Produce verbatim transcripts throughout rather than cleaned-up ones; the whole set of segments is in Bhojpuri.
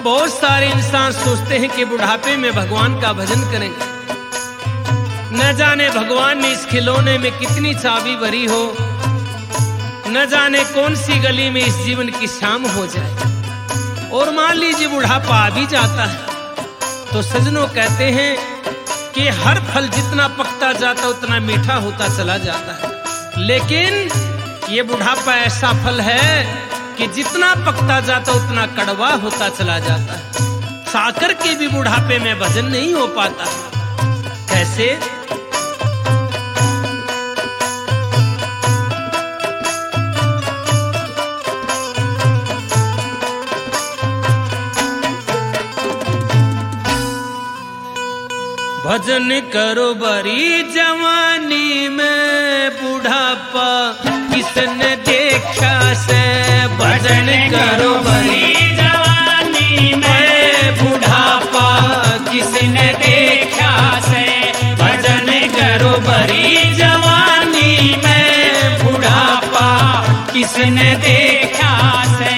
बहुत सारे इंसान सोचते हैं कि बुढ़ापे में भगवान का भजन करेंगे। न जाने भगवान ने इस खिलौने में कितनी चाबी भरी हो, न जाने कौन सी गली में इस जीवन की शाम हो जाए। और मान लीजिए बुढ़ापा आ भी जाता है तो सजनों कहते हैं कि हर फल जितना पकता जाता उतना मीठा होता चला जाता है, लेकिन ये बुढ़ापा ऐसा फल है कि जितना पकता जाता उतना कड़वा होता चला जाता है। साकर के भी बुढ़ापे में भजन नहीं हो पाता। कैसे? भजन करो बड़ी जवानी में बुढ़ापा किसने देखा से। भजन करो बड़ी जवानी में बुढ़ापा किसने देखा से। भजन करो बड़ी जवानी में बुढ़ापा किसने देखा से।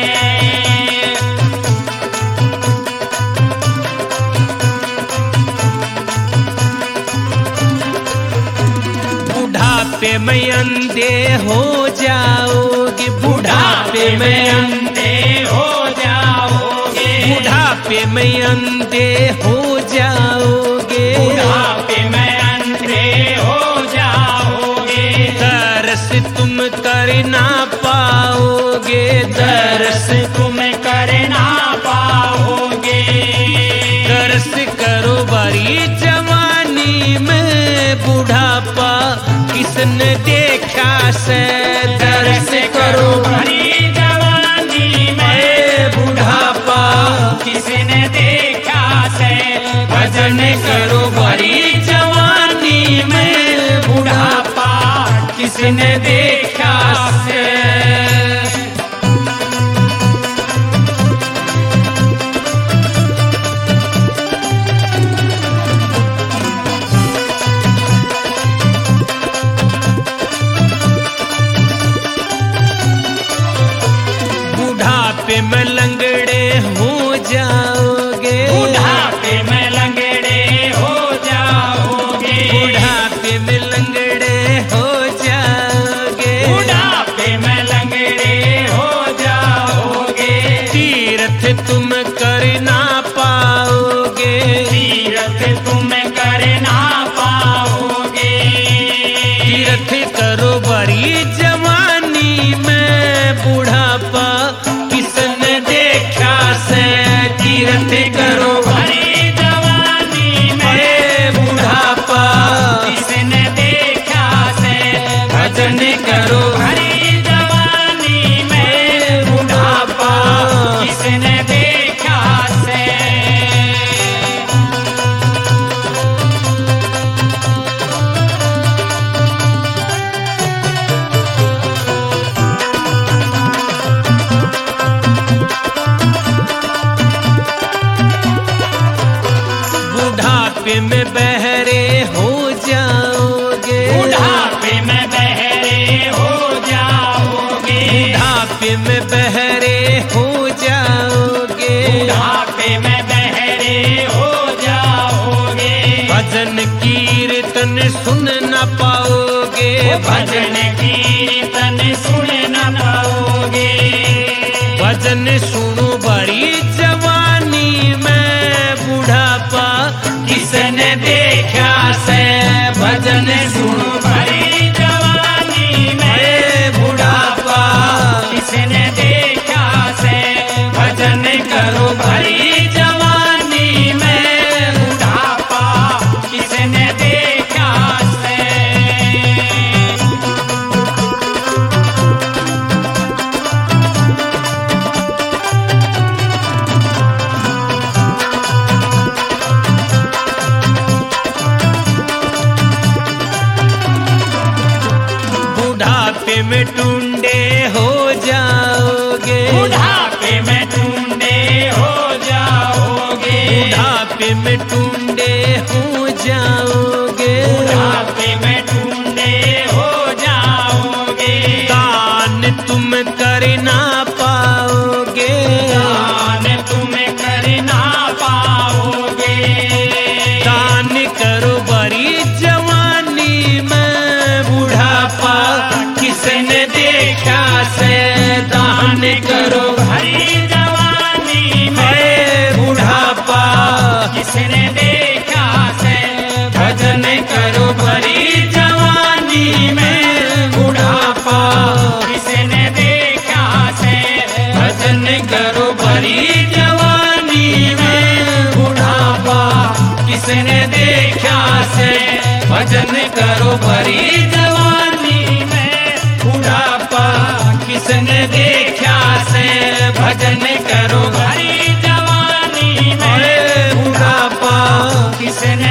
बुढ़ापे में अंधे हो जाओगे, बुढ़ापे में अंधे हो जाओगे, बुढ़ापे में अंधे हो जाओगे, बुढ़ापे में अंधे हो जाओगे। दर्श तुम कर ना पाओगे, दर्श तुम कर ना पाओगे। दर्श करो बड़ी जवानी में बुढ़ापा किसने देखा से। दर्श करो बड़ी जवानी में बुढ़ापा किसने देखा से। भजन करो बड़ी जवानी में बुढ़ापा किसने देखा से। बुढ़ापे में लंगड़े हो जाओगे, बुढ़ापे में लंगड़े हो जाओगे, बुढ़ापे में लंगड़े हो जाओगे, बुढ़ापे में लंगड़े हो जाओगे। तीर्थ तुम कर ना पाओगे, तीर्थ तुम कर ना पाओगे। तीर्थ करो बड़ी जवानी में बुढ़ापा किसने देखा से। तीर्थ करो बड़ी जवानी में बुढ़ापा किसने देखा से। भजन करो बड़ी जवानी में बुढ़ापा किसने देखा से। बुढ़ापे में बहरे हो जाओगे, बुढ़ापे में बहरे हो जाओगे, बुढ़ापे में बहरे हो जाओगे, बुढ़ापे में बहरे हो जाओगे। भजन कीर्तन सुन न पाओगे, भजन कीर्तन सुन न पाओगे। भजन सुनो बड़ी जवानी में बुढ़ापा किसने देखा से। भजन सुनो बड़ी जवानी में बुढ़ापा किसने देखा से। भजन करो बड़ी जवानी में बुढ़ापा किसने देखा से। बुढ़ापे में टुंडे हो जाओगे, बुढ़ापे में टुंडे हो जाओगे, से